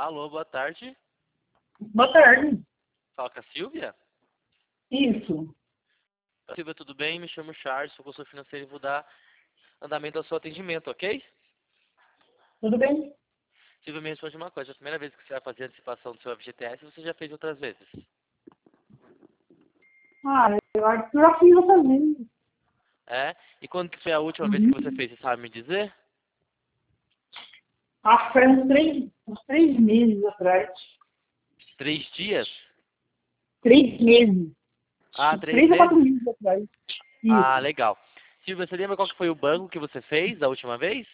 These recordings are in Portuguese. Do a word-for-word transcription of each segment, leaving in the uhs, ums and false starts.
Alô, boa tarde. Boa tarde. Fala com a Silvia? Isso. Silvia, tudo bem? Me chamo Charles, sou consultor financeiro e vou dar andamento ao seu atendimento, ok? Tudo bem? Silvia, me responde uma coisa. É a primeira vez que você vai fazer a antecipação do seu F G T S, você já fez outras vezes? Ah, eu acho que eu já fiz outras vezes. É? E quando que foi a última vez Uhum. que você fez? Você sabe me dizer? Acho que foi uns três, uns três meses atrás. Três dias? Três meses. Ah, Uns três três a quatro meses? meses atrás. Ah, Isso. legal. Silvia, você lembra qual que foi o banco que você fez da última vez?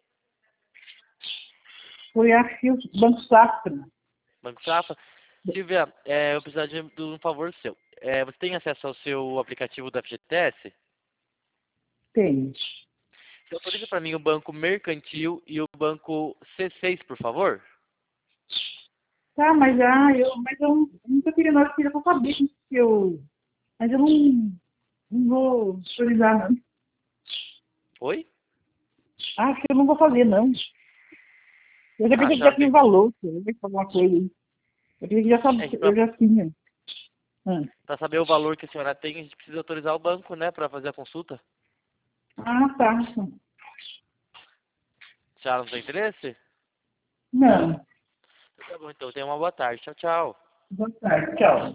Foi, acho que o Banco Safra. Banco Safra? Silvia, é, eu precisaria de um favor seu. É, você tem acesso ao seu aplicativo do F G T S? Tem. Você autoriza para mim o banco mercantil e o banco C seis, por favor? Tá, mas, ah, eu, mas eu nunca queria nada, eu queria pra saber que eu... Mas eu não, não vou autorizar, não. Oi? Acho que eu não vou fazer, não. Eu já Ah, pensei a que já senhora tinha tem... valor, se eu ver alguma coisa aí. Eu pensei que já É que sabia, pra, eu já tinha. Ah, pra saber o valor que a senhora tem, a gente precisa autorizar o banco, né, para fazer a consulta. ah tá. A senhora não tem interesse? Não. Tá bom, então tenha uma boa tarde. Tchau, tchau. Boa tarde. Tchau.